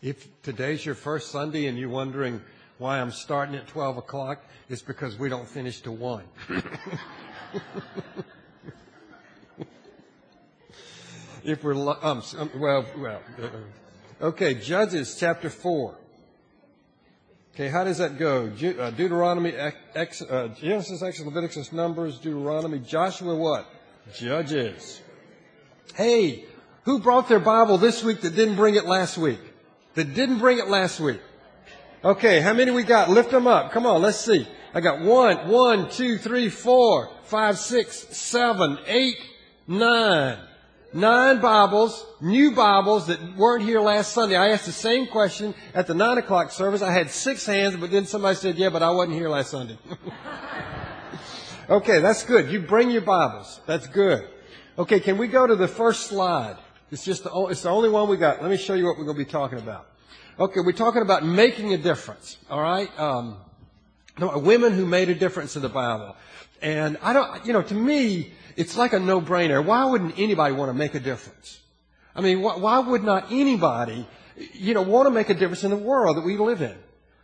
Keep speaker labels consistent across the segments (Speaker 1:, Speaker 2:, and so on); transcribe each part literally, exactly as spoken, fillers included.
Speaker 1: If today's your first Sunday and you're wondering why I'm starting at twelve o'clock, it's because we don't finish till one. If we're, um, well, well, uh, okay, Judges chapter four. Okay, how does that go? Je- uh, Deuteronomy, ex, uh, Genesis, Exodus, Leviticus, Numbers, Deuteronomy, Joshua, what? Judges. Hey, who brought their Bible this week that didn't bring it last week? That didn't bring it last week. Okay, how many we got? Lift them up. Come on, let's see. I got one, one, two, three, four, five, six, seven, eight, nine. Nine Bibles, new Bibles that weren't here last Sunday. I asked the same question at the nine o'clock service. I had six hands, but then somebody said, yeah, but I wasn't here last Sunday. Okay, that's good. You bring your Bibles. That's good. Okay, can we go to the first slide? It's just the, it's the only one we got. Let me show you what we're going to be talking about. Okay, we're talking about making a difference. All right, um, women who made a difference in the Bible, and I don't, you know, to me, it's like a no-brainer. Why wouldn't anybody want to make a difference? I mean, why, why would not anybody, you know, want to make a difference in the world that we live in?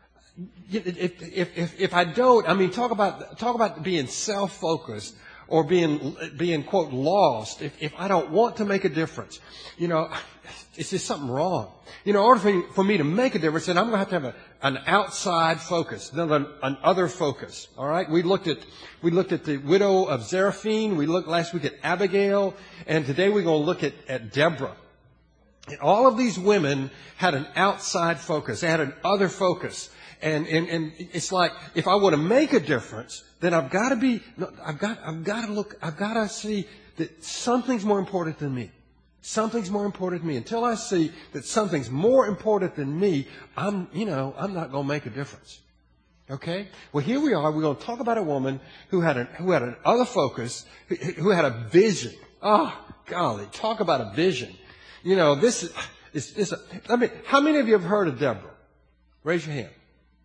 Speaker 1: If, if, if, if I don't, I mean, talk about talk about being self-focused. Or being, being, quote, lost, if, if I don't want to make a difference. You know, it's just something wrong. You know, in order for, for me to make a difference, then I'm going to have to have a, an outside focus, then an, an other focus. All right? We looked at, we looked at the widow of Zarephath. We looked last week at Abigail. And today we're going to look at, at Deborah. And all of these women had an outside focus. They had an other focus. And, and, and it's like, if I want to make a difference, then I've got to be, I've got, I've got to look, I've got to see that something's more important than me. Something's more important than me. Until I see that something's more important than me, I'm, you know, I'm not going to make a difference. Okay? Well, here we are. We're going to talk about a woman who had an, who had an other focus, who, who had a vision. Oh, golly, talk about a vision. You know, this is, it's, it's a, I mean, how many of you have heard of Deborah? Raise your hand.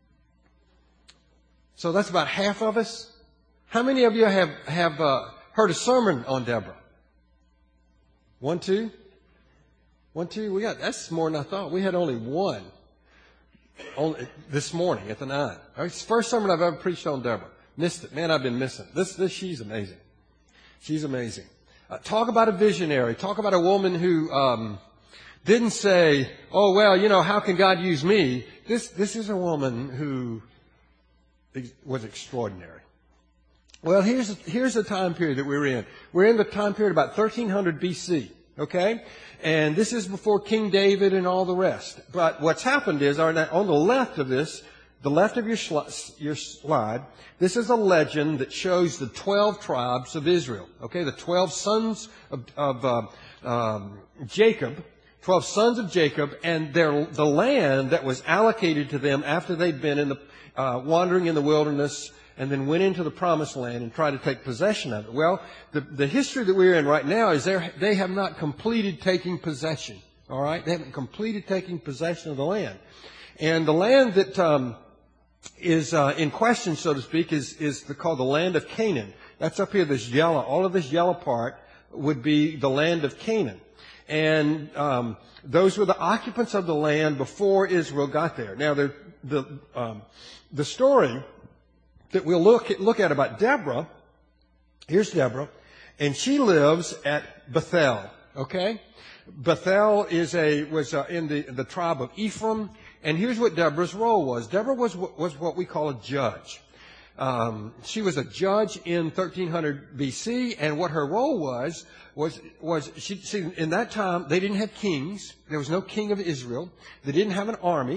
Speaker 1: So that's about half of us. How many of you have, have uh, heard a sermon on Deborah? One, two? One, two? We got, that's more than I thought. We had only one only this morning at the nine. It's the first sermon I've ever preached on Deborah. Missed it. Man, I've been missing. This, this, she's amazing. She's amazing. Uh, talk about a visionary. Talk about a woman who um, didn't say, oh, well, you know, how can God use me? This, this is a woman who was extraordinary. Well, here's, here's the time period that we're in. We're in the time period about thirteen hundred B C, okay? And this is before King David and all the rest. But what's happened is, on the left of this, the left of your, your slide, this is a legend that shows the twelve tribes of Israel, okay? The twelve sons of, of uh, um, Jacob, twelve sons of Jacob, and their, the land that was allocated to them after they'd been in the Uh, wandering in the wilderness and then went into the promised land and tried to take possession of it. Well, the, the history that we're in right now is they have not completed taking possession. All right? They haven't completed taking possession of the land. And the land that um, is uh, in question, so to speak, is, is the, called the land of Canaan. That's up here, this yellow. All of this yellow part would be the land of Canaan. And um, those were the occupants of the land before Israel got there. Now, the the, um, the story that we'll look at, look at about Deborah, here's Deborah, and she lives at Bethel. Okay, Bethel is a was uh, in the the tribe of Ephraim, and here's what Deborah's role was. Deborah was was what we call a judge. Um, she was a judge in thirteen hundred B C, and what her role was was was she, she in that time they didn't have kings. There was no king of Israel. They didn't have an army.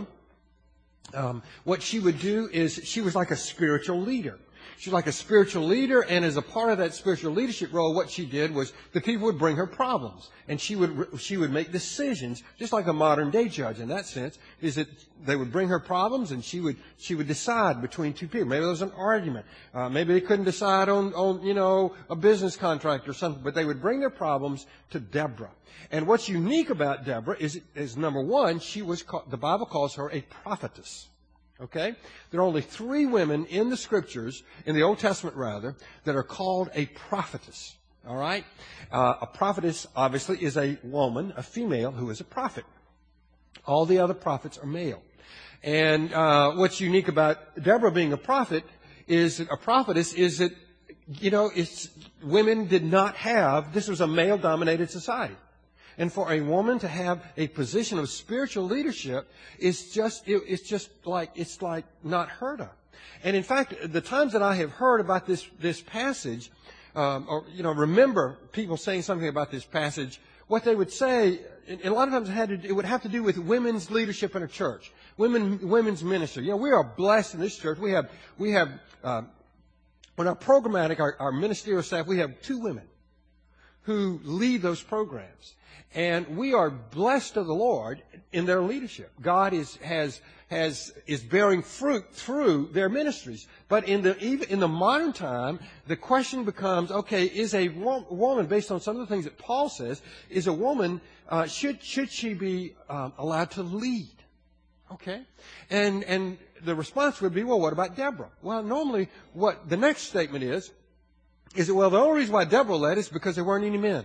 Speaker 1: Um, what she would do is she was like a spiritual leader. She was like a spiritual leader, and as a part of that spiritual leadership role, what she did was the people would bring her problems, and she would she would make decisions, just like a modern day judge in that sense. Is that they would bring her problems, and she would she would decide between two people. Maybe there was an argument. Uh, maybe they couldn't decide on on you know a business contract or something, but they would bring their problems to Deborah. And what's unique about Deborah is, is number one, she was called, the Bible calls her a prophetess. Okay? There are only three women in the Scriptures, in the Old Testament rather, that are called a prophetess. All right? Uh, a prophetess, obviously, is a woman, a female, who is a prophet. All the other prophets are male. And uh, what's unique about Deborah being a prophet is that a prophetess is that, you know, it's, women did not have, this was a male-dominated society. And for a woman to have a position of spiritual leadership is just, it, it's just like, it's like not heard of. And in fact, the times that I have heard about this, this passage, um, or, you know, remember people saying something about this passage, what they would say, and a lot of times it, had to, it would have to do with women's leadership in a church, women, women's ministry. You know, we are blessed in this church. We have, we have, uh, on our programmatic, our, our ministerial staff, we have two women who lead those programs. And we are blessed of the Lord in their leadership. God is, has, has, is bearing fruit through their ministries. But in the, even in the modern time, the question becomes, okay, is a wo- woman, based on some of the things that Paul says, is a woman, uh, should, should she be um, allowed to lead? Okay? And, and the response would be, well, what about Deborah? Well, normally what the next statement is, is that, well, the only reason why Deborah led is because there weren't any men.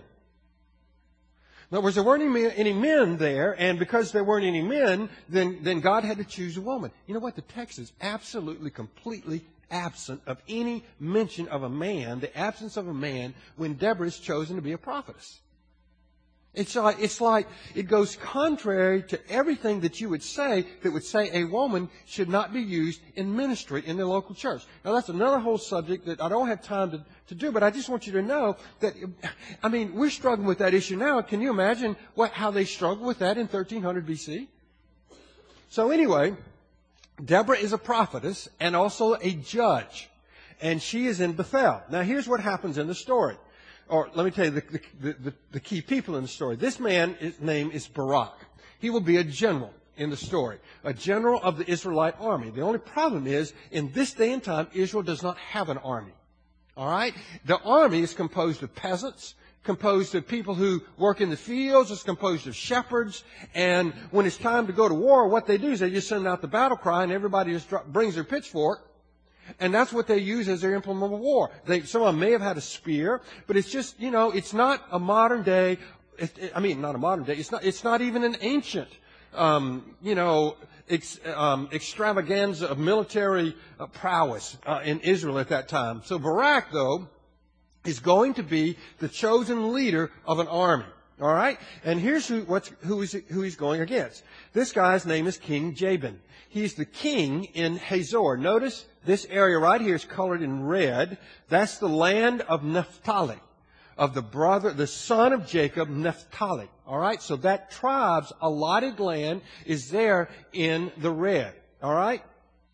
Speaker 1: In other words, there weren't any men, any men there, and because there weren't any men, then, then God had to choose a woman. You know what? The text is absolutely, completely absent of any mention of a man, the absence of a man, when Deborah is chosen to be a prophetess. It's like, it's like it goes contrary to everything that you would say that would say a woman should not be used in ministry in the local church. Now, that's another whole subject that I don't have time to, to do, but I just want you to know that, I mean, we're struggling with that issue now. Can you imagine what, how they struggled with that in thirteen hundred B C? So anyway, Deborah is a prophetess and also a judge, and she is in Bethel. Now, here's what happens in the story. Or let me tell you the, the, the, the key people in the story. This man, his name is Barak. He will be a general in the story, a general of the Israelite army. The only problem is, in this day and time, Israel does not have an army. All right? The army is composed of peasants, composed of people who work in the fields. It's composed of shepherds. And when it's time to go to war, what they do is they just send out the battle cry, and everybody just brings their pitchfork. And that's what they use as their implement of war. They, some of them may have had a spear, but it's just, you know, it's not a modern day, it, it, I mean, not a modern day, it's not, it's not even an ancient, um, you know, ex, um, extravaganza of military uh, prowess uh, in Israel at that time. So Barak, though, is going to be the chosen leader of an army. All right? And here's who, what's, who, is, who he's going against. This guy's name is King Jabin. He's the king in Hazor. Notice this area right here is colored in red. That's the land of Naphtali, of the brother, the son of Jacob, Naphtali. All right? So that tribe's allotted land is there in the red. All right?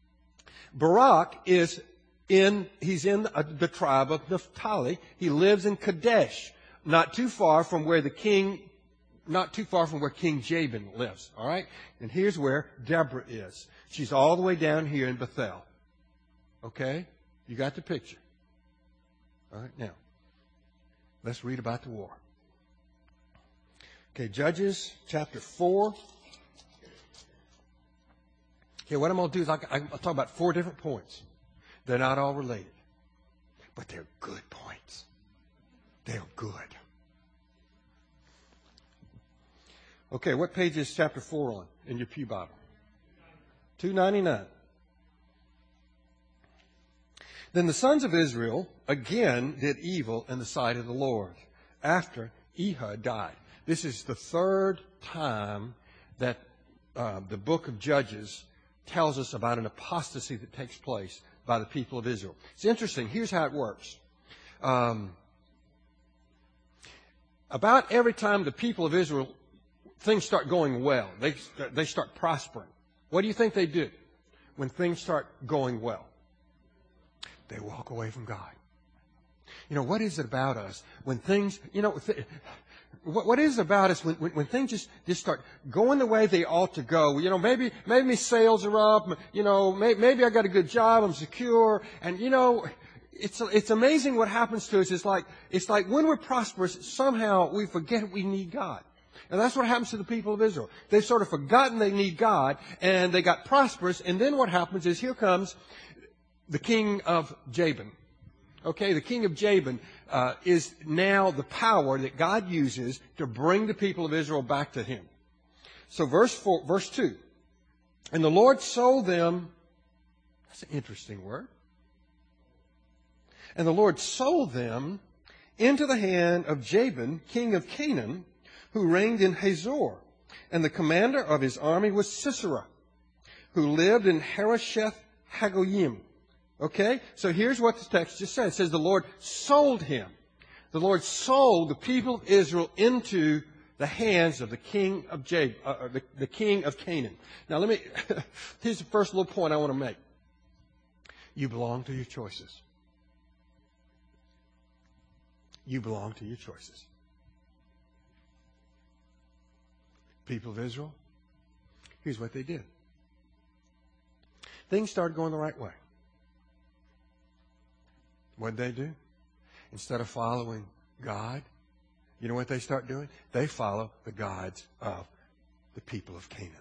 Speaker 1: Barak is in, he's in the tribe of Naphtali. He lives in Kadesh, not too far from where the king, not too far from where King Jabin lives. All right? And here's where Deborah is. She's all the way down here in Bethel. Okay? You got the picture. All right, now, let's read about the war. Okay, Judges chapter four. Okay, what I'm going to do is I, I'll talk about four different points. They're not all related, but they're good points. They're good. Okay, what page is chapter four on in your pew Bible? two ninety-nine. Then the sons of Israel again did evil in the sight of the Lord after Ehud died. This is the third time that uh, the book of Judges tells us about an apostasy that takes place by the people of Israel. It's interesting. Here's how it works. Um, about every time the people of Israel, things start going well, they, they start prospering. What do you think they do when things start going well? They walk away from God. You know, what is it about us when things, you know, th- what, what is it about us when, when, when things just, just start going the way they ought to go? You know, maybe, maybe sales are up, you know, may, maybe I got a good job, I'm secure, and you know, it's, it's amazing what happens to us. It's like, it's like when we're prosperous, somehow we forget we need God. And that's what happens to the people of Israel. They've sort of forgotten they need God, and they got prosperous, and then what happens is here comes the king of Jabin. Okay, the king of Jabin uh, is now the power that God uses to bring the people of Israel back to him. So verse four, verse two. And the Lord sold them. That's an interesting word. And the Lord sold them into the hand of Jabin, king of Canaan, who reigned in Hazor. And the commander of his army was Sisera, who lived in Harosheth Hagoyim. Okay? So here's what the text just says. It says the Lord sold him. The Lord sold the people of Israel into the hands of the king of Jab, uh, the, the king of Canaan. Now let me, here's the first little point I want to make. You belong to your choices. You belong to your choices. People of Israel, here's what they did. Things started going the right way. What did they do? Instead of following God, you know what they start doing? They follow the gods of the people of Canaan.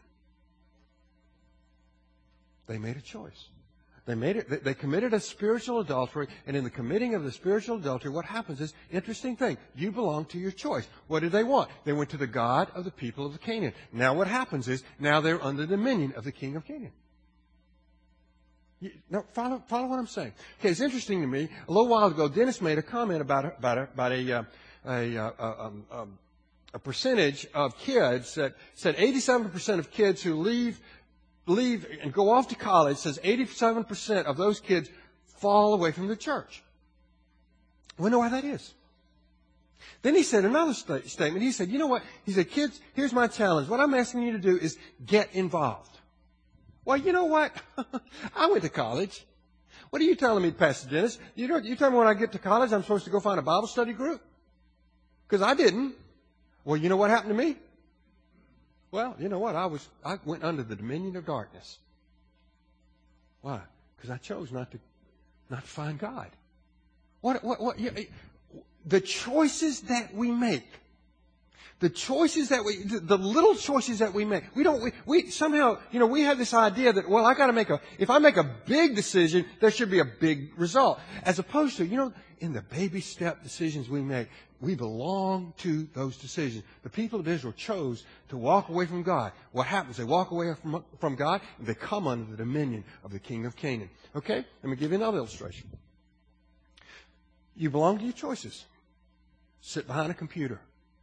Speaker 1: They made a choice. They made it. They committed a spiritual adultery, and in the committing of the spiritual adultery, what happens is, interesting thing, you belong to your choice. What did they want? They went to the God of the people of Canaan. Now what happens is, now they're under the dominion of the king of Canaan. You, now, follow, follow what I'm saying. Okay, it's interesting to me. A little while ago, Dennis made a comment about a, about a, about a, uh, a, uh, um, um, a percentage of kids that said eighty-seven percent of kids who leave leave and go off to college, says eighty-seven percent of those kids fall away from the church. We wonder why that is. Then he said another st- statement. He said, you know what? He said, kids, here's my challenge. What I'm asking you to do is get involved. Well, you know what? I went to college. What are you telling me, Pastor Dennis? You know, you tell me when I get to college I'm supposed to go find a Bible study group? Because I didn't. Well, you know what happened to me? Well, you know what? I was I went under the dominion of darkness. Why? Because I chose not to not to find God. What what what you, the choices that we make. The choices that we, the little choices that we make, we don't, we, we somehow, you know, we have this idea that, well, I gotta make a, if I make a big decision, there should be a big result. As opposed to, you know, in the baby step decisions we make, we belong to those decisions. The people of Israel chose to walk away from God. What happens? They walk away from, from God, and they come under the dominion of the king of Canaan. Okay? Let me give you another illustration. You belong to your choices. Sit behind a computer.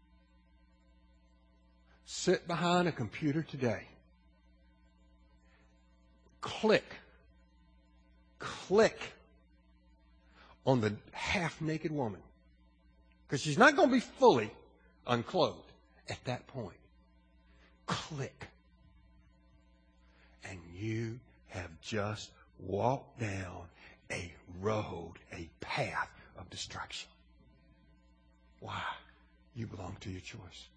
Speaker 1: Sit behind a computer today. Click. Click on the half-naked woman. Because she's not going to be fully unclothed at that point. Click. And you have just walked down a road, a path of destruction. Why? You belong to your choice.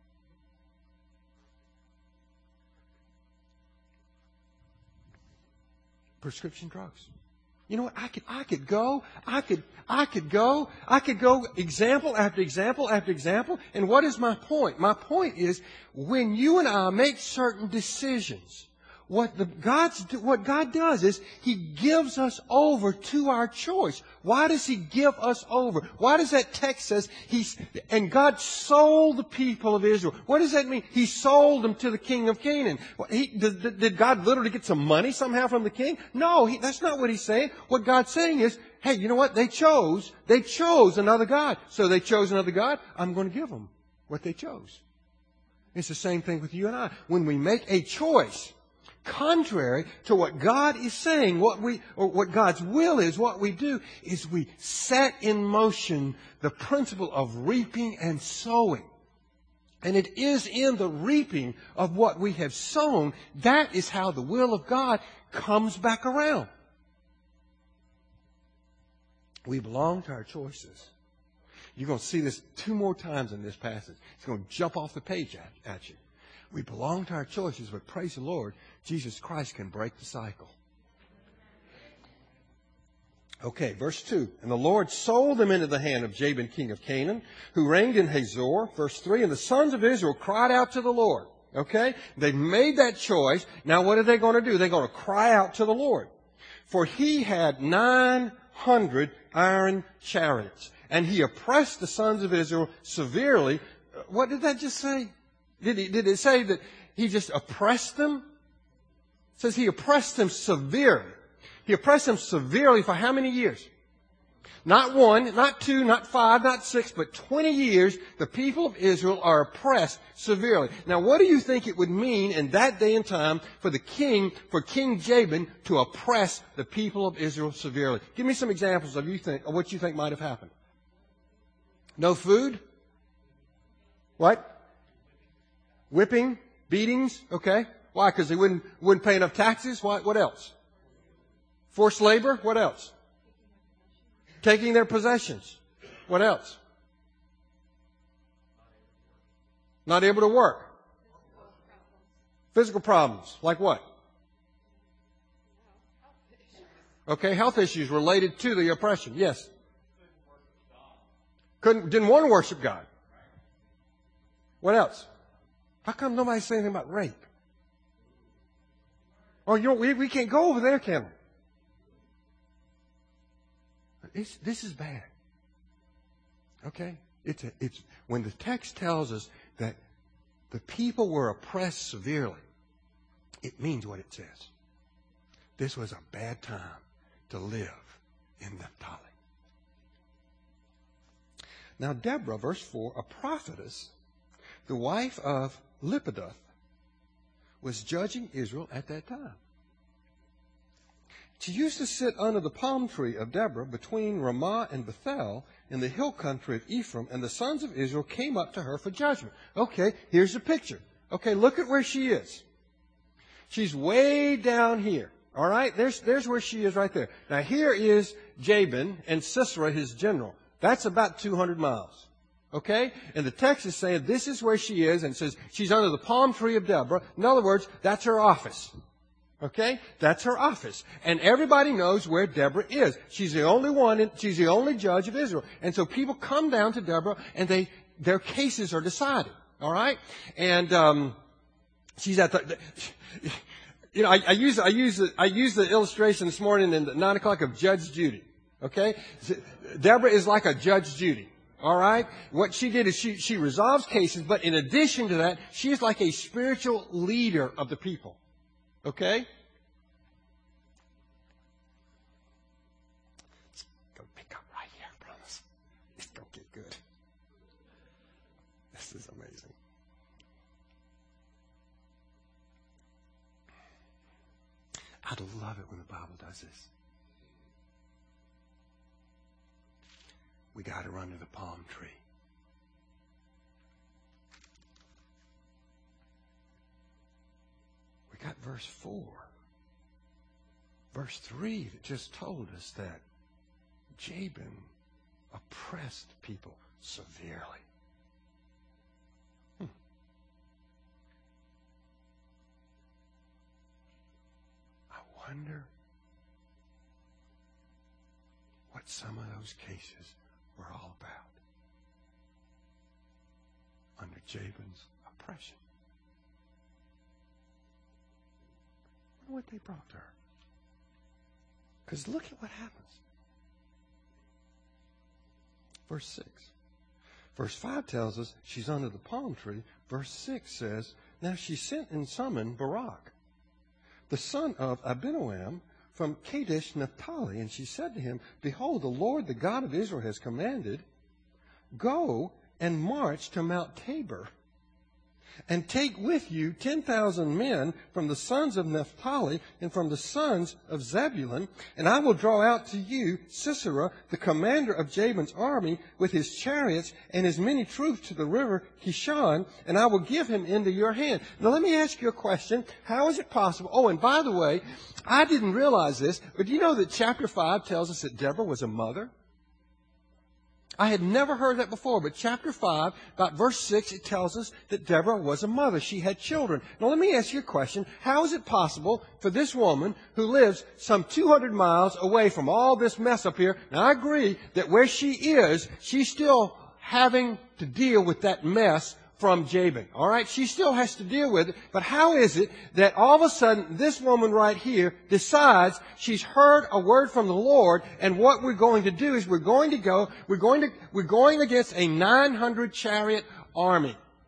Speaker 1: Prescription drugs. You know what? I could, I could go, I could, I could go, I could go example after example after example. And what is my point? My point is, when you and I make certain decisions, what the God's, what God does is He gives us over to our choice. Why does He give us over? Why does that text says He's, and God sold the people of Israel? What does that mean? He sold them to the king of Canaan. He, did, did God literally get some money somehow from the king? No, he, that's not what He's saying. What God's saying is, hey, you know what? They chose, they chose another God. So they chose another God. I'm going to give them what they chose. It's the same thing with you and I. When we make a choice, contrary to what God is saying, what we, or what God's will is, what we do is we set in motion the principle of reaping and sowing. And it is in the reaping of what we have sown, that is how the will of God comes back around. We belong to our choices. You're going to see this two more times in this passage. It's going to jump off the page at, at you. We belong to our choices, but praise the Lord, Jesus Christ can break the cycle. Okay, verse two. And the Lord sold them into the hand of Jabin, king of Canaan, who reigned in Hazor. Verse three. And the sons of Israel cried out to the Lord. Okay? They made that choice. Now what are they going to do? They're going to cry out to the Lord. For he had nine hundred iron chariots. And he oppressed the sons of Israel severely. What did that just say? Did, he, did it say that he just oppressed them? It says he oppressed them severely. He oppressed them severely for how many years? Not one, not two, not five, not six, but twenty years, the people of Israel are oppressed severely. Now, what do you think it would mean in that day and time for the king, for King Jabin to oppress the people of Israel severely? Give me some examples of, you think, of what you think might have happened. No food? What? Whipping? Beatings? Okay. Why? Because they wouldn't, wouldn't pay enough taxes? What, what else? Forced labor? What else? Taking their possessions. What else? Not able to work. Physical problems. Like what? Okay, health issues related to the oppression. Yes. Couldn't, didn't want to worship God. What else? How come nobody's saying anything about rape? Oh, you know, we, we can't go over there, can we? It's, this is bad. Okay? It's a, it's, when the text tells us that the people were oppressed severely, it means what it says. This was a bad time to live in Naphtali. Now, Deborah, verse four, a prophetess, the wife of Lapidoth, was judging Israel at that time. She used to sit under the palm tree of Deborah between Ramah and Bethel in the hill country of Ephraim, and the sons of Israel came up to her for judgment. Okay, here's the picture. Okay, look at where she is. She's way down here. All right, there's, there's where she is right there. Now, here is Jabin and Sisera, his general. That's about two hundred miles. Okay? And the text is saying this is where she is, and it says she's under the palm tree of Deborah. In other words, that's her office. Okay? That's her office. And everybody knows where Deborah is. She's the only one, she's the only judge of Israel. And so people come down to Deborah, and they, their cases are decided. All right? And, um, she's at the, the you know, I, I use, I use, the, I use the illustration this morning in the nine o'clock of Judge Judy. Okay? Deborah is like a Judge Judy. All right? What she did is she, she resolves cases, but in addition to that, she is like a spiritual leader of the people. Okay? It's going to pick up right here, I promise. It's going to get good. This is amazing. I love it when the Bible does this. We got her under the palm tree. We got verse four. Verse three that just told us that Jabin oppressed people severely. Hmm. I wonder what some of those cases were all about under Jabin's oppression. I wonder what they brought to her. Because look at what happens. Verse six. Verse five tells us she's under the palm tree. Verse six says, now she sent and summoned Barak, the son of Abinoam, from Kadesh Naphtali, and she said to him, behold, the Lord, the God of Israel, has commanded, go and march to Mount Tabor, and take with you ten thousand men from the sons of Naphtali and from the sons of Zebulun, and I will draw out to you Sisera, the commander of Jabin's army, with his chariots and his many troops to the river Kishon, and I will give him into your hand. Now let me ask you a question. How is it possible? Oh, and by the way, I didn't realize this, but do you know that chapter five tells us that Deborah was a mother? I had never heard that before, but chapter five, about verse six, it tells us that Deborah was a mother. She had children. Now let me ask you a question. How is it possible for this woman who lives some two hundred miles away from all this mess up here? Now I agree that where she is, she's still having to deal with that mess from Jabin. All right? She still has to deal with it. But how is it that all of a sudden this woman right here decides she's heard a word from the Lord, and what we're going to do is we're going to go, we're going to, we're going against a nine hundred chariot army.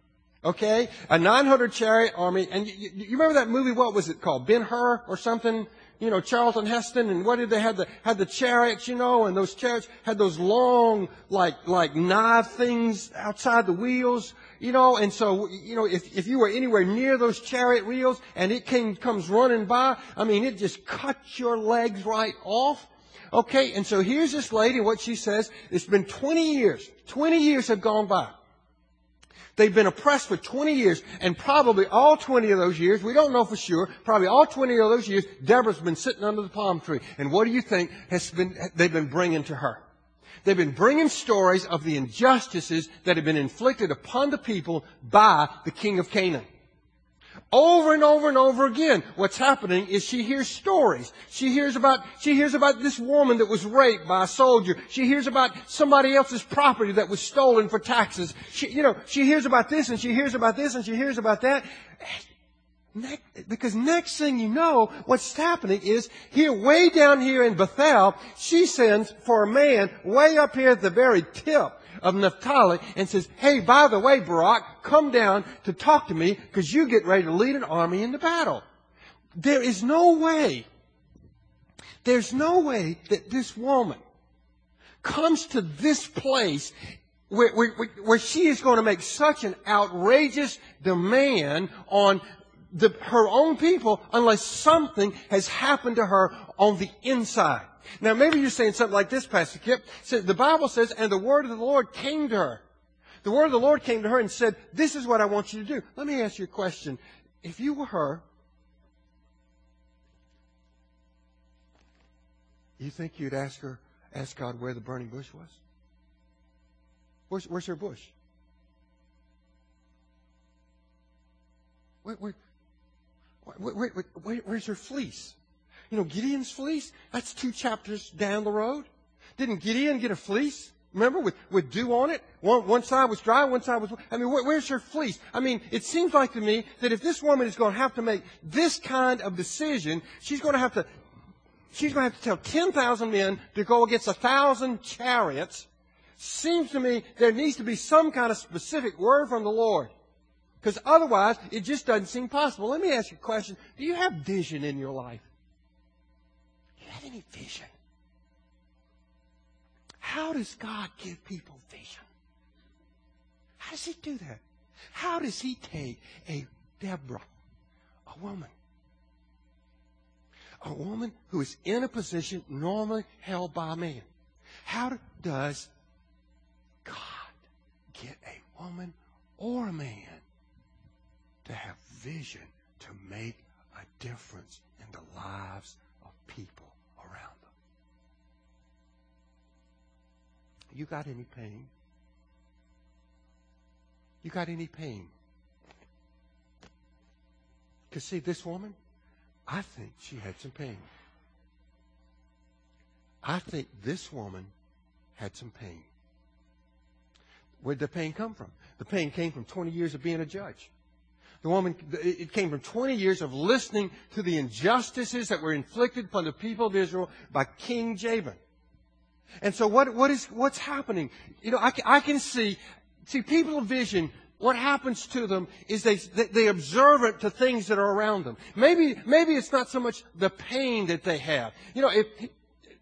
Speaker 1: Okay? A nine hundred chariot army. And you, you, you remember that movie, what was it called? Ben-Hur or something? You know, Charlton Heston, and what did they have? The, had the chariots, you know, and those chariots had those long, like, like knife things outside the wheels, you know, and so, you know, if, if you were anywhere near those chariot wheels and it came, comes running by, I mean, it just cuts your legs right off. Okay, and so here's this lady, what she says, it's been twenty years. twenty years have gone by. They've been oppressed for twenty years, and probably all twenty of those years, we don't know for sure, probably all twenty of those years, Deborah's been sitting under the palm tree. And what do you think has been, they've been bringing to her? They've been bringing stories of the injustices that have been inflicted upon the people by the king of Canaan. Over and over and over again, what's happening is she hears stories. She hears about, she hears about this woman that was raped by a soldier. She hears about somebody else's property that was stolen for taxes. She, you know, she hears about this and she hears about this and she hears about that. Because next thing you know, what's happening is here, way down here in Bethel, she sends for a man way up here at the very tip of Naphtali and says, hey, by the way, Barak, come down to talk to me because you get ready to lead an army into battle. There is no way, there's no way that this woman comes to this place where, where, where she is going to make such an outrageous demand on the, her own people unless something has happened to her on the inside. Now, maybe you're saying something like this, Pastor Kip. So the Bible says, and the word of the Lord came to her. The word of the Lord came to her and said, this is what I want you to do. Let me ask you a question. If you were her, you think you'd ask her, ask God where the burning bush was? Where's, where's her bush? Where, where, where, where, where, where's her fleece? You know, Gideon's fleece, that's two chapters down the road. Didn't Gideon get a fleece? Remember, with, with dew on it? One, one side was dry, one side was wet. I mean, where, where's her fleece? I mean, it seems like to me that if this woman is going to have to make this kind of decision, she's going to have to, she's going to have to tell ten thousand men to go against a thousand chariots. Seems to me there needs to be some kind of specific word from the Lord. Because otherwise, it just doesn't seem possible. Let me ask you a question. Do you have vision in your life? Have any vision? How does God give people vision? How does He do that? How does He take a Deborah, a woman, a woman who is in a position normally held by a man? How does God get a woman or a man to have vision to make a difference in the lives of people around them? You got any pain? You got any pain? Because see, this woman, I think she had some pain. I think this woman had some pain. Where'd the pain come from? The pain came from twenty years of being a judge. The woman, it came from twenty years of listening to the injustices that were inflicted upon the people of Israel by King Jabin. And so what, what is, what's happening? You know, I can, I can see, see people of vision, what happens to them is they, they, they observe it to things that are around them. Maybe, maybe it's not so much the pain that they have. You know, if, you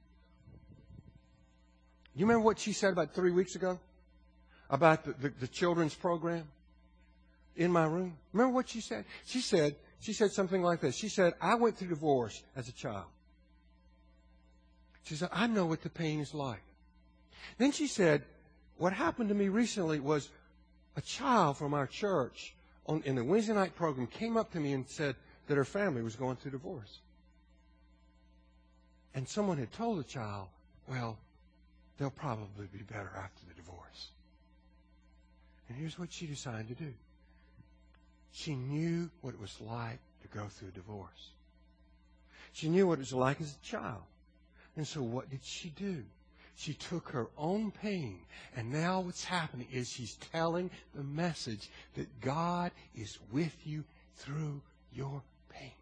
Speaker 1: remember what she said about three weeks ago? About the, the, the children's program? In my room. Remember what she said? She said, she said something like this. She said, I went through divorce as a child. She said, I know what the pain is like. Then she said, what happened to me recently was a child from our church on, in the Wednesday night program came up to me and said that her family was going through divorce. And someone had told the child, well, they'll probably be better after the divorce. And here's what she decided to do. She knew what it was like to go through a divorce. She knew what it was like as a child. And so what did she do? She took her own pain, and now what's happening is she's telling the message that God is with you through your pain.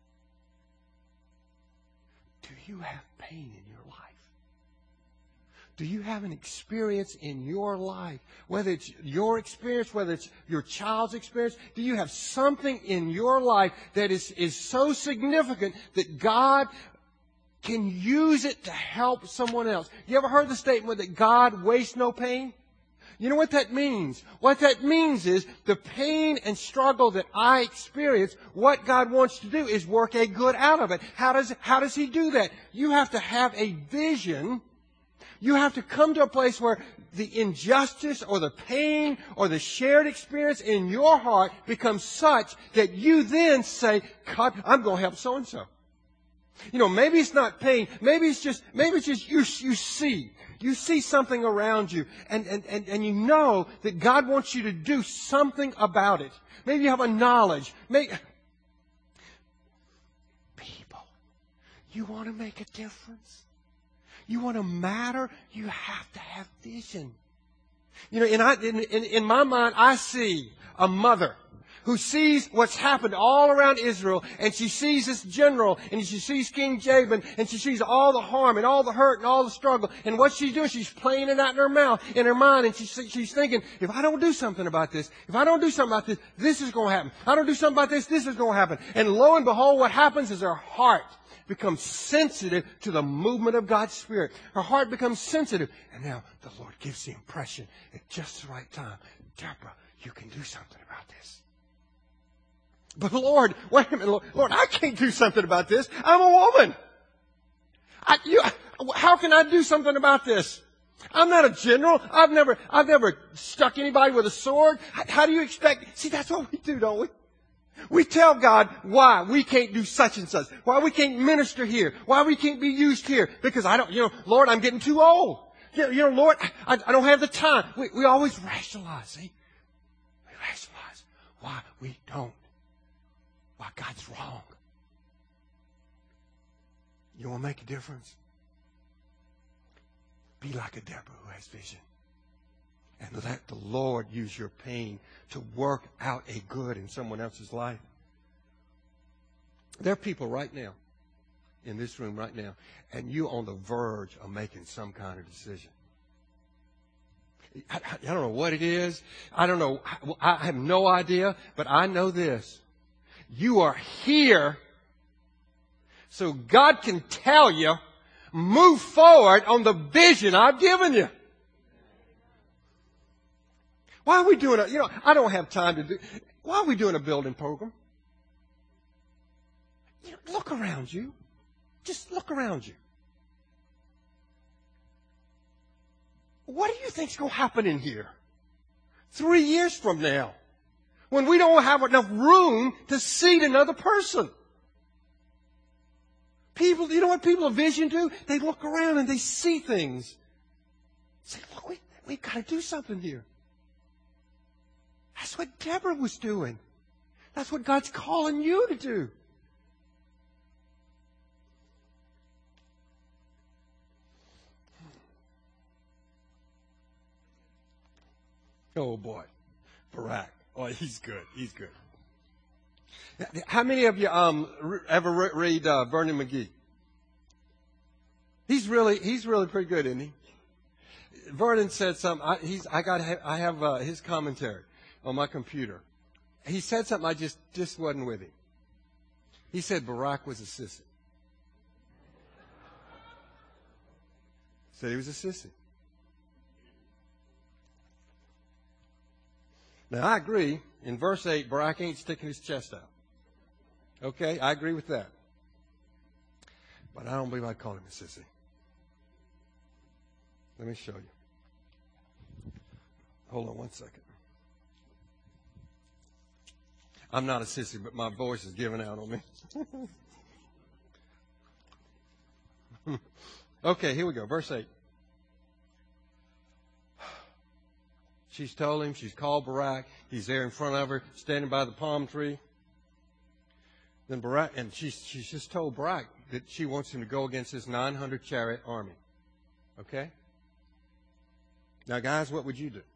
Speaker 1: Do you have pain in your life? Do you have an experience in your life, whether it's your experience, whether it's your child's experience? Do you have something in your life that is, is so significant that God can use it to help someone else? You ever heard the statement that God wastes no pain? You know what that means? What that means is the pain and struggle that I experience, what God wants to do is work a good out of it. How does, how does He do that? You have to have a vision. You have to come to a place where the injustice or the pain or the shared experience in your heart becomes such that you then say, God, I'm going to help so-and-so. You know, maybe it's not pain. Maybe it's just, maybe it's just you, you see. You see something around you and, and, and, and you know that God wants you to do something about it. Maybe you have a knowledge. Maybe, people, you want to make a difference? You want to matter? You have to have vision. You know, in, I, in, in, in my mind, I see a mother who sees what's happened all around Israel, and she sees this general, and she sees King Jabin, and she sees all the harm, and all the hurt, and all the struggle. And what she's doing, she's playing it out in her mouth, in her mind, and she's, she's thinking, if I don't do something about this, if I don't do something about this, this is going to happen. If I don't do something about this, this is going to happen. And lo and behold, what happens is her heart becomes sensitive to the movement of God's Spirit. Her heart becomes sensitive. And now the Lord gives the impression at just the right time, Deborah, you can do something about this. But Lord, wait a minute, Lord, Lord I can't do something about this. I'm a woman. I, you, how can I do something about this? I'm not a general. I've never, I've never stuck anybody with a sword. How, how do you expect? See, that's what we do, don't we? We tell God why we can't do such and such, why we can't minister here, why we can't be used here, because I don't, you know, Lord, I'm getting too old. You know, you know Lord, I, I don't have the time. We, we always rationalize, see? We rationalize why we don't, why God's wrong. You want to make a difference? Be like a Deborah who has vision. And let the Lord use your pain to work out a good in someone else's life. There are people right now, in this room right now, and you're on the verge of making some kind of decision. I, I, I don't know what it is. I don't know. I, I have no idea, but I know this. You are here so God can tell you, move forward on the vision I've given you. Why are we doing a, you know, I don't have time to do, why are we doing a building program? You know, look around you. Just look around you. What do you think's going to happen in here three years from now when we don't have enough room to seat another person? People, you know what people of vision do? They look around and they see things. Say, look, we, we've got to do something here. That's what Deborah was doing. That's what God's calling you to do. Oh, boy. Barak. Oh, he's good. He's good. How many of you um, ever read uh, Vernon McGee? He's really, he's really pretty good, isn't he? Vernon said something. I, he's, I got, I have uh, his commentary on my computer. He said something I just, just wasn't with him. He said Barak was a sissy. Said he was a sissy. Now, I agree. In verse eight, Barak ain't sticking his chest out. Okay, I agree with that. But I don't believe I'd call him a sissy. Let me show you. Hold on one second. I'm not a sissy, but my voice is giving out on me. Okay, here we go. Verse eight. She's told him, she's called Barak. He's there in front of her, standing by the palm tree. Then Barak, and she's, she's just told Barak that she wants him to go against this nine hundred chariot army. Okay? Now, guys, what would you do?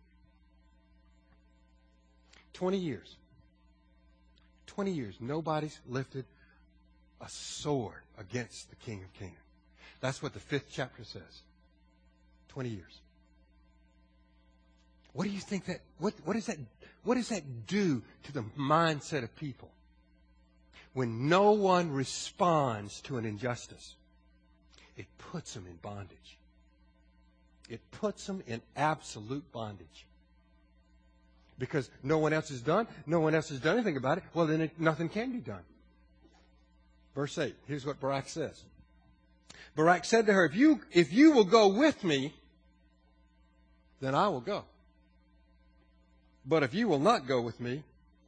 Speaker 1: Twenty years. Twenty years. Nobody's lifted a sword against the king of Canaan. That's what the fifth chapter says. twenty years. What do you think that, what, what does that, what does that do to the mindset of people when no one responds to an injustice? It puts them in bondage. It puts them in absolute bondage. Because no one else has done, no one else has done anything about it, well, then it, nothing can be done. Verse eight, here's what Barak says. Barak said to her, if you, if you will go with me, then I will go. But if you will not go with me,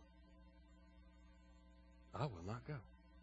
Speaker 1: I will not go.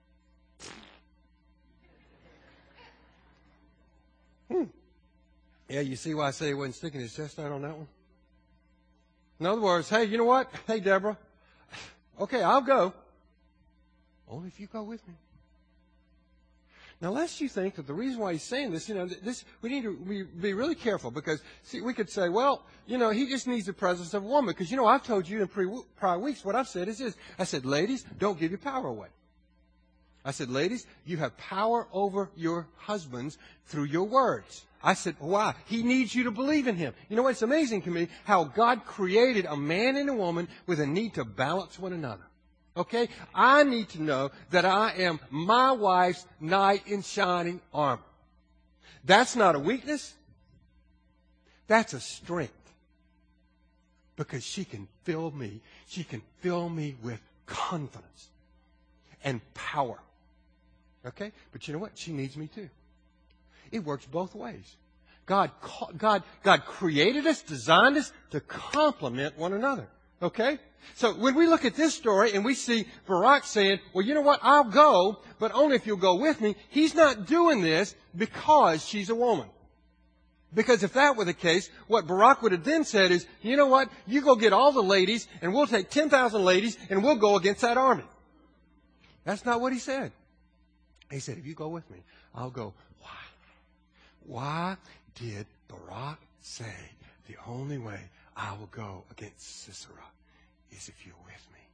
Speaker 1: Hmm. Yeah, you see why I say he wasn't sticking his chest out on that one? In other words, hey, you know what? Hey, Deborah, okay, I'll go. Only if you go with me. Now, lest you think that the reason why he's saying this, you know, this we need to be, be really careful because, see, we could say, well, you know, he just needs the presence of a woman because, you know, I've told you in pre- prior weeks what I've said is this. I said, ladies, don't give your power away. I said, ladies, you have power over your husbands through your words. I said, why? He needs you to believe in him. You know what? It's amazing to me how God created a man and a woman with a need to balance one another. Okay? I need to know that I am my wife's knight in shining armor. That's not a weakness. That's a strength. Because she can fill me. She can fill me with confidence and power. Okay? But you know what? She needs me too. It works both ways. God, God, God created us, designed us to complement one another. Okay? So when we look at this story and we see Barak saying, well, you know what? I'll go, but only if you'll go with me. He's not doing this because she's a woman. Because if that were the case, what Barak would have then said is, you know what? You go get all the ladies and we'll take ten thousand ladies and we'll go against that army. That's not what he said. He said, if you go with me, I'll go. Why? Why did Barak say the only way I will go against Sisera is if you're with me?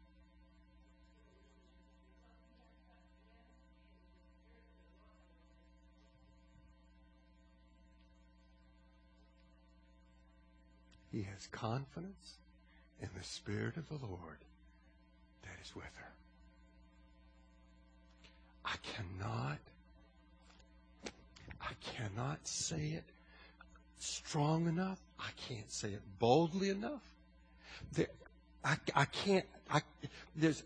Speaker 1: He has confidence in the Spirit of the Lord that is with her. I cannot, I cannot say it strong enough. I can't say it boldly enough. There, I, I can't, I, there's,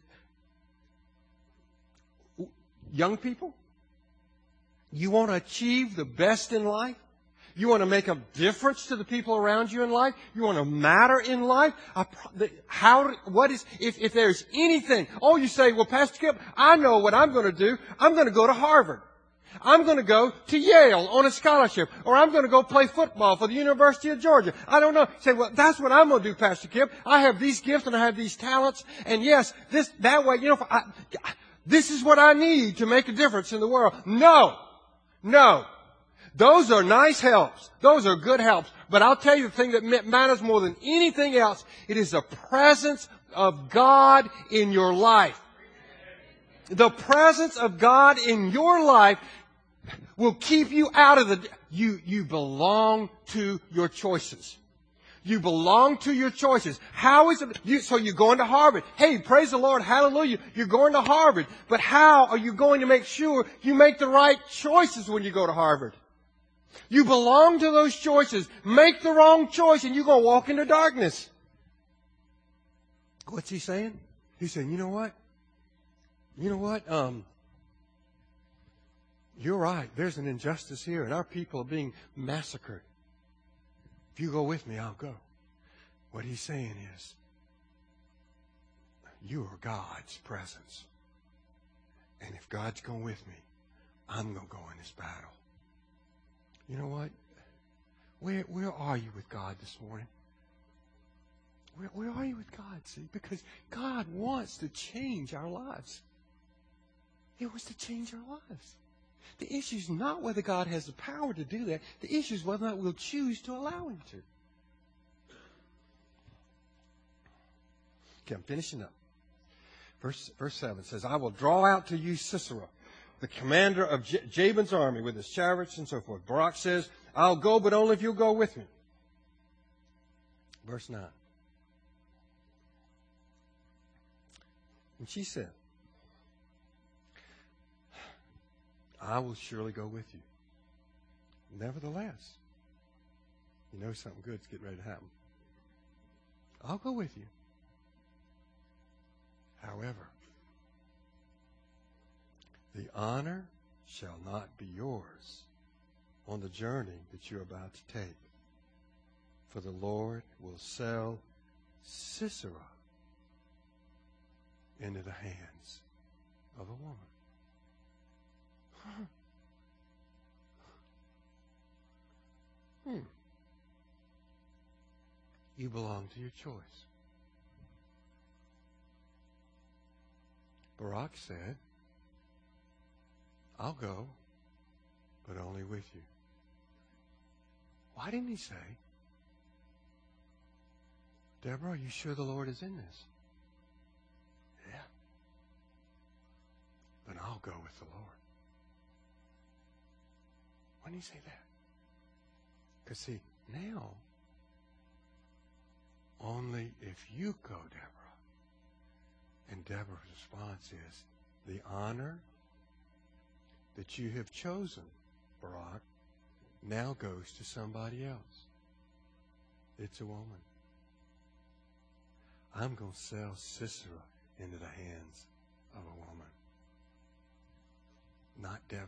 Speaker 1: young people, you want to achieve the best in life? You want to make a difference to the people around you in life? You want to matter in life? I, how, what is, if, if there's anything, oh, you say, well, Pastor Kip, I know what I'm going to do. I'm going to go to Harvard. I'm going to go to Yale on a scholarship. Or I'm going to go play football for the University of Georgia. I don't know. Say, well, that's what I'm going to do, Pastor Kip. I have these gifts and I have these talents. And yes, this, that way, you know, I, this is what I need to make a difference in the world. No. No. Those are nice helps. Those are good helps. But I'll tell you the thing that matters more than anything else. It is the presence of God in your life. The presence of God in your life will keep you out of the... You, you belong to your choices. You belong to your choices. How is it? You, so you're going to Harvard. Hey, praise the Lord. Hallelujah. You're going to Harvard. But how are you going to make sure you make the right choices when you go to Harvard? You belong to those choices. Make the wrong choice and you're going to walk into darkness. What's he saying? He's saying, you know what? You know what? Um, you're right. There's an injustice here and our people are being massacred. If you go with me, I'll go. What he's saying is, you are God's presence. And if God's going with me, I'm going to go in this battle. You know what? Where where are you with God this morning? Where where are you with God? See, because God wants to change our lives. He wants to change our lives. The issue is not whether God has the power to do that. The issue is whether or not we'll choose to allow Him to. Okay, I'm finishing up. Verse verse seven says, "I will draw out to you Sisera, the commander of J- Jabin's army with his chariots and so forth." Barak says, I'll go, but only if you'll go with me. Verse nine. And she said, I will surely go with you. Nevertheless, you know something good's getting ready to happen. I'll go with you. However, the honor shall not be yours on the journey that you're about to take. For the Lord will sell Sisera into the hands of a woman. Hmm. You belong to your choice. Barak said, I'll go, but only with you. Why didn't he say, Deborah, are you sure the Lord is in this? Yeah. Then I'll go with the Lord. Why didn't he say that? Because see, now, only if you go, Deborah. And Deborah's response is, the honor that you have chosen, Barak, now goes to somebody else. It's a woman. I'm going to sell Sisera into the hands of a woman, not Deborah.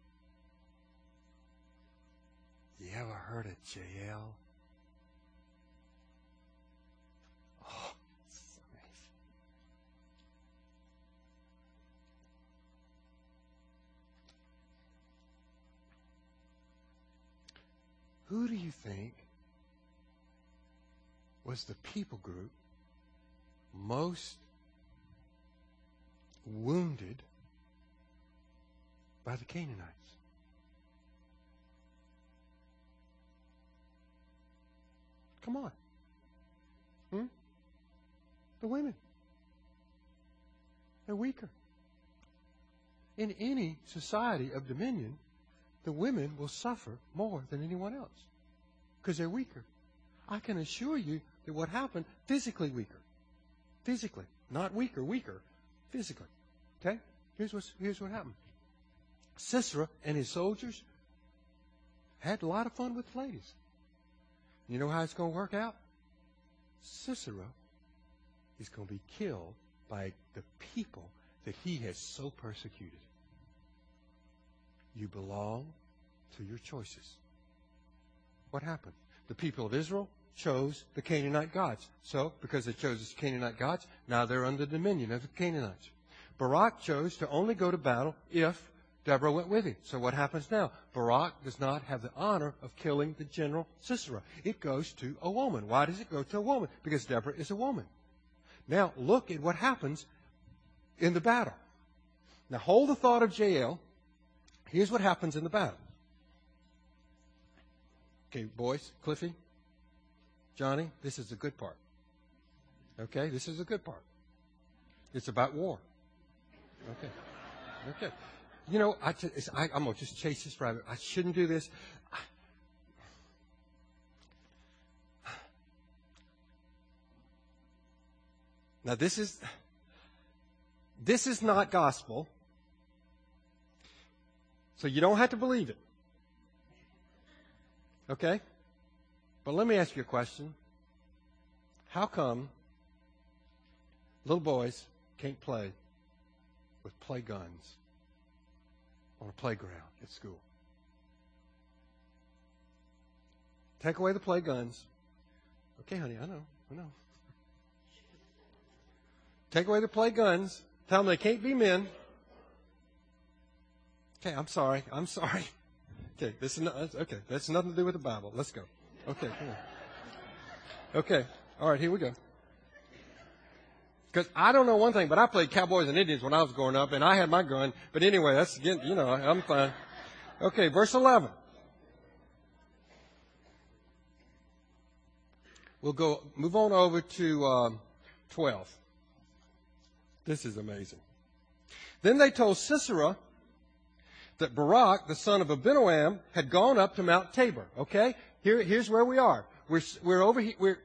Speaker 1: You ever heard of Jael? Oh, it's amazing. Who do you think was the people group most wounded by the Canaanites? Come on. Hmm? The women. They're weaker. In any society of dominion, the women will suffer more than anyone else because they're weaker. I can assure you that what happened, physically weaker. Physically. Not weaker, weaker. Physically. Okay? Here's, what's, here's what happened. Sisera and his soldiers had a lot of fun with the ladies. You know how it's going to work out? Sisera is going to be killed by the people that he has so persecuted. You belong to your choices. What happened? The people of Israel chose the Canaanite gods. So, because they chose the Canaanite gods, now they're under the dominion of the Canaanites. Barak chose to only go to battle if Deborah went with him. So what happens now? Barak does not have the honor of killing the general Sisera. It goes to a woman. Why does it go to a woman? Because Deborah is a woman. Now, look at what happens in the battle. Now, hold the thought of Jael. Here's what happens in the battle. Okay, boys, Cliffy, Johnny, this is the good part. Okay, this is the good part. It's about war. Okay, okay. You know, I, I, I'm going to just chase this rabbit. I shouldn't do this. Now, this is, this is not gospel. So you don't have to believe it. Okay? But let me ask you a question. How come little boys can't play with play guns on a playground at school? Take away the play guns. Okay, honey, I know, I know. Take away the play guns. Tell them they can't be men. Okay, I'm sorry. I'm sorry. Okay, this is not, okay. That's nothing to do with the Bible. Let's go. Okay, come on. Okay, all right, here we go. Because I don't know one thing, but I played Cowboys and Indians when I was growing up, and I had my gun. But anyway, that's again, you know, I'm fine. Okay, verse eleven. We'll go move on over to um, twelve. This is amazing. Then they told Sisera that Barak, the son of Abinoam, had gone up to Mount Tabor. Okay? Here, here's where we are. We're, we're over here. We're,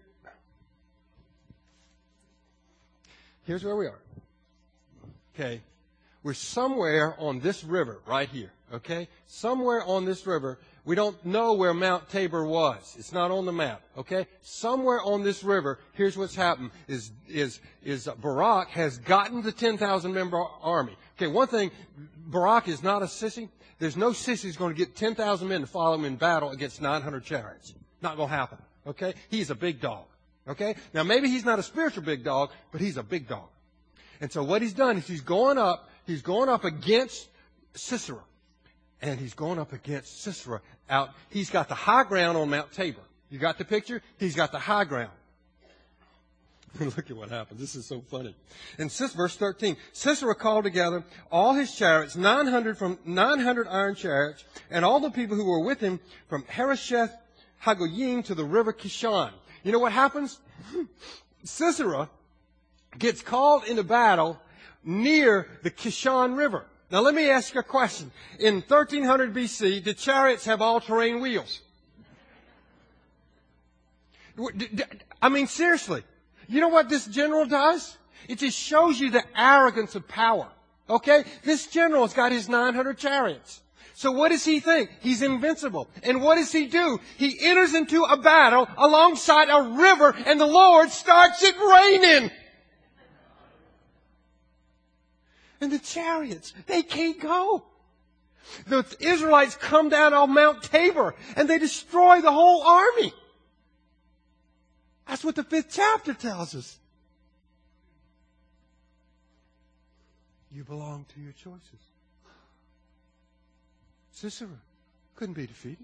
Speaker 1: here's where we are. Okay? We're somewhere on this river right here. Okay? Somewhere on this river. We don't know where Mount Tabor was. It's not on the map. Okay? Somewhere on this river, here's what's happened, is, is, is Barak has gotten the ten thousand member army. Okay, one thing, Barak is not a sissy. There's no sissy who's going to get ten thousand men to follow him in battle against nine hundred chariots. Not going to happen. Okay? He's a big dog. Okay? Now, maybe he's not a spiritual big dog, but he's a big dog. And so what he's done is he's going up, he's going up against Sisera. And he's going up against Sisera out. He's got the high ground on Mount Tabor. You got the picture? He's got the high ground. Look at what happens. This is so funny. In verse thirteen, Sisera called together all his chariots, nine hundred from nine hundred iron chariots, and all the people who were with him from Harosheth Hagoyim to the river Kishon. You know what happens? Sisera gets called into battle near the Kishon River. Now let me ask you a question. In thirteen hundred B C, did chariots have all-terrain wheels? I mean, seriously. You know what this general does? It just shows you the arrogance of power. Okay? This general's got his nine hundred chariots. So what does he think? He's invincible. And what does he do? He enters into a battle alongside a river, and the Lord starts it raining. And the chariots, they can't go. The Israelites come down on Mount Tabor, and they destroy the whole army. That's what the fifth chapter tells us. You belong to your choices. Sisera couldn't be defeated.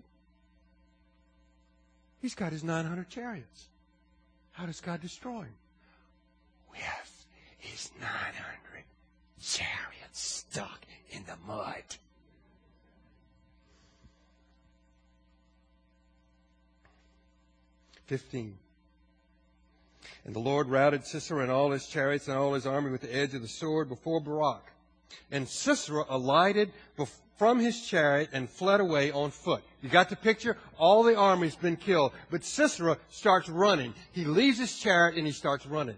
Speaker 1: He's got his nine hundred chariots. How does God destroy him? With his nine hundred chariots stuck in the mud. Fifteen. And the Lord routed Sisera and all his chariots and all his army with the edge of the sword before Barak. And Sisera alighted from his chariot and fled away on foot. You got the picture? All the army's been killed. But Sisera starts running. He leaves his chariot and he starts running.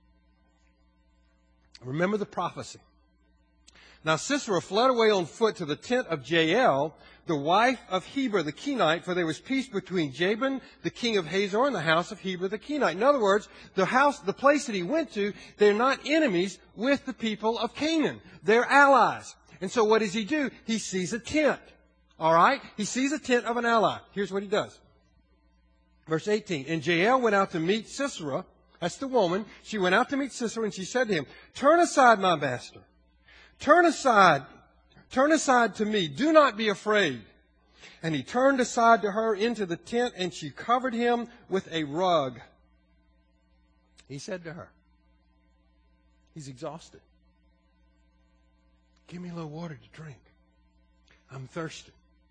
Speaker 1: Remember the prophecy. Now Sisera fled away on foot to the tent of Jael, the wife of Heber the Kenite, for there was peace between Jabin, the king of Hazor, and the house of Heber the Kenite. In other words, the house, the place that he went to, they're not enemies with the people of Canaan. They're allies. And so what does he do? He sees a tent. All right? He sees a tent of an ally. Here's what he does. Verse eighteen. And Jael went out to meet Sisera. That's the woman. She went out to meet Sisera, and she said to him, "Turn aside, my master. Turn aside. Turn aside to me. Do not be afraid." And he turned aside to her into the tent, and she covered him with a rug. He said to her, he's exhausted, "Give me a little water to drink. I'm thirsty."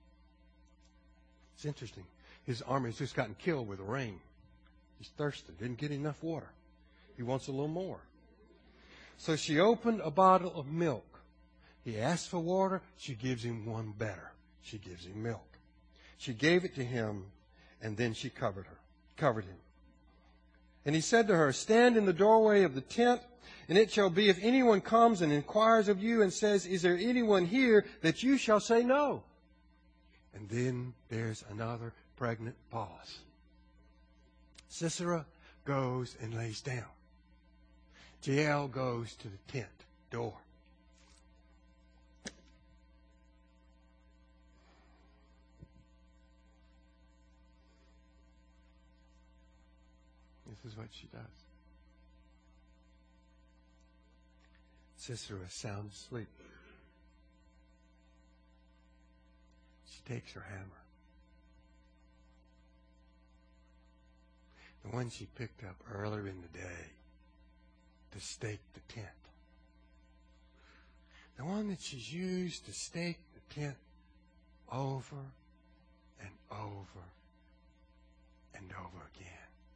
Speaker 1: It's interesting. His army's just gotten killed with the rain. He's thirsty. Didn't get enough water. He wants a little more. So she opened a bottle of milk. He asked for water. She gives him one better. She gives him milk. She gave it to him, and then she covered her, covered him. And he said to her, "Stand in the doorway of the tent, and it shall be if anyone comes and inquires of you and says, 'Is there anyone here?' that you shall say no." And then there's another pregnant pause. Sisera goes and lays down. Jael goes to the tent door. This is what she does. Sisera is sound asleep. She takes her hammer, the one she picked up earlier in the day to stake the tent, the one that she's used to stake the tent over and over and over again.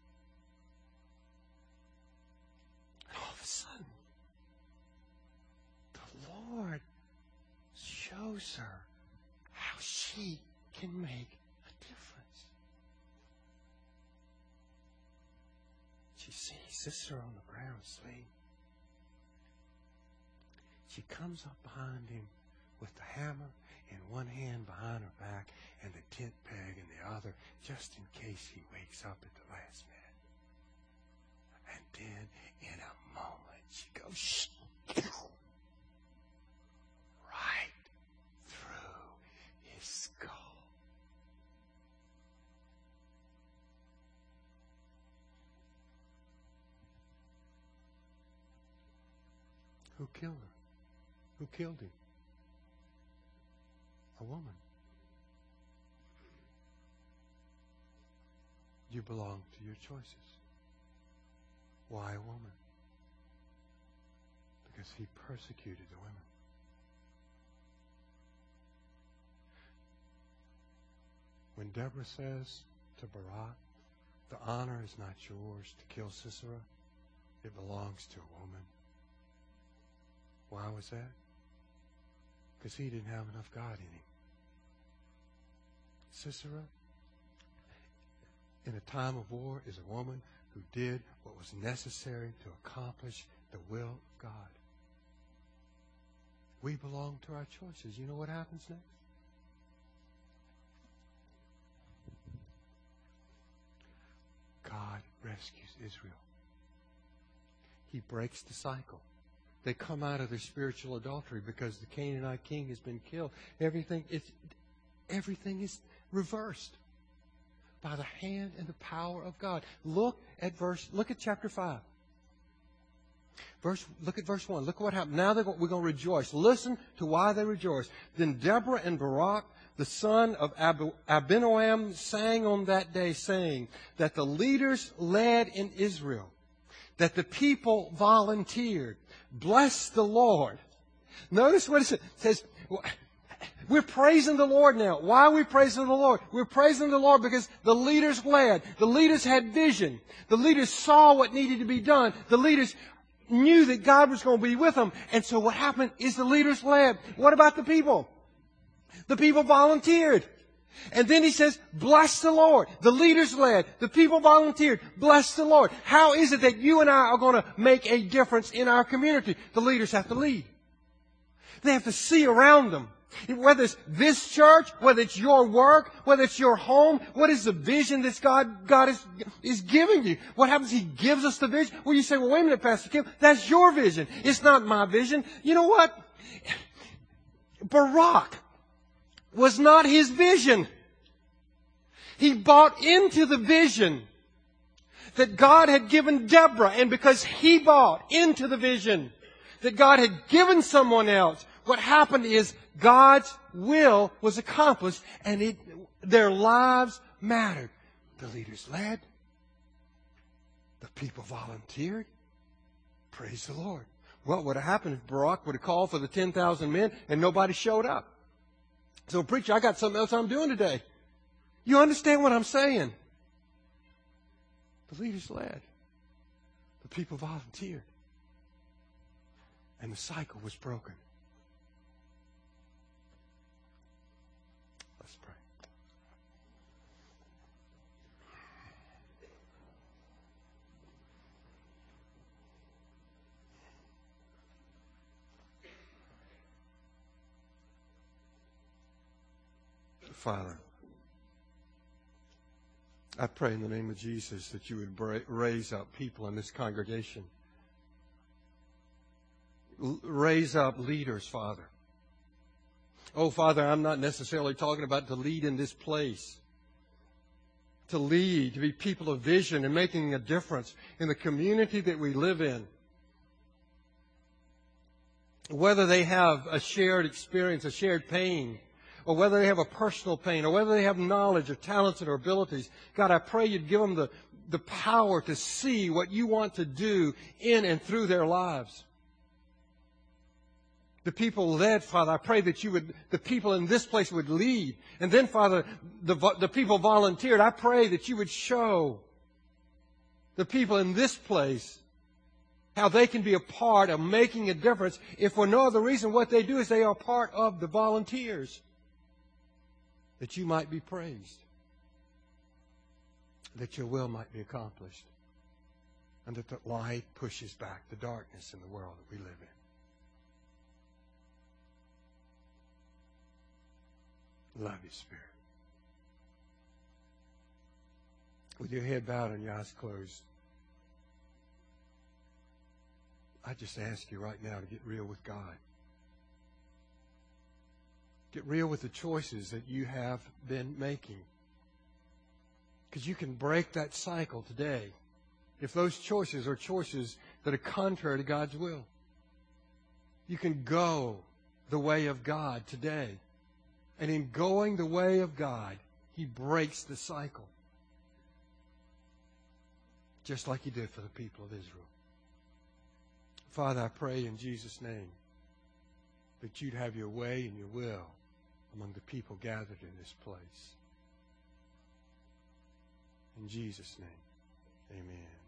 Speaker 1: And all of a sudden, the Lord shows her she can make a difference. She sees Sisera on the ground asleep. She comes up behind him with the hammer in one hand behind her back and the tent peg in the other, just in case he wakes up at the last minute. And then, in a moment, she goes, shh, right through his skull. Who killed her? Who killed him? A woman. You belong to your choices. Why a woman? Because he persecuted the women. When Deborah says to Barak, the honor is not yours to kill Sisera, it belongs to a woman. Why was that? Because he didn't have enough God in him. Sisera, in a time of war, is a woman who did what was necessary to accomplish the will of God. We belong to our choices. You know what happens next? God rescues Israel. He breaks the cycle. They come out of their spiritual adultery because the Canaanite king has been killed. Everything is, everything is reversed by the hand and the power of God. Look at verse. Look at chapter five. Verse. Look at verse one. Look what happened. Now they're going, we're going to rejoice. Listen to why they rejoice. Then Deborah and Barak, the son of Ab- Abinoam, sang on that day, saying that the leaders led in Israel, that the people volunteered. Bless the Lord. Notice what it says. It says, we're praising the Lord now. Why are we praising the Lord? We're praising the Lord because the leaders led. The leaders had vision. The leaders saw what needed to be done. The leaders knew that God was going to be with them. And so what happened is the leaders led. What about the people? The people volunteered. And then he says, bless the Lord. The leaders led. The people volunteered. Bless the Lord. How is it that you and I are going to make a difference in our community? The leaders have to lead. They have to see around them. Whether it's this church, whether it's your work, whether it's your home, what is the vision that God, God is, is giving you? What happens? He gives us the vision. Well, you say, well, wait a minute, Pastor Kim, that's your vision. It's not my vision. You know what? Barak was not his vision. He bought into the vision that God had given Deborah. And because he bought into the vision that God had given someone else, what happened is God's will was accomplished and it, their lives mattered. The leaders led. The people volunteered. Praise the Lord. What would have happened if Barak would have called for the ten thousand men and nobody showed up? So, preacher, I got something else I'm doing today. You understand what I'm saying? The leaders led. The people volunteered. And the cycle was broken. Let's pray. Father, I pray in the name of Jesus that you would bra- raise up people in this congregation. L- raise up leaders, Father. Oh, Father, I'm not necessarily talking about to lead in this place. To lead, to be people of vision and making a difference in the community that we live in. Whether they have a shared experience, a shared pain, or whether they have a personal pain, or whether they have knowledge or talents or abilities. God, I pray you'd give them the, the power to see what you want to do in and through their lives. The people led, Father, I pray that you would, the people in this place would lead. And then, Father, the, the people volunteered. I pray that you would show the people in this place how they can be a part of making a difference. If for no other reason, what they do is they are part of the volunteers. that you might be praised, that your will might be accomplished, and that the light pushes back the darkness in the world that we live in. Love you, Spirit. With your head bowed and your eyes closed, I just ask you right now to get real with God. Get real with the choices that you have been making. Because you can break that cycle today if those choices are choices that are contrary to God's will. You can go the way of God today. And in going the way of God, He breaks the cycle. Just like He did for the people of Israel. Father, I pray in Jesus' name that you'd have your way and your will among the people gathered in this place. In Jesus' name, amen.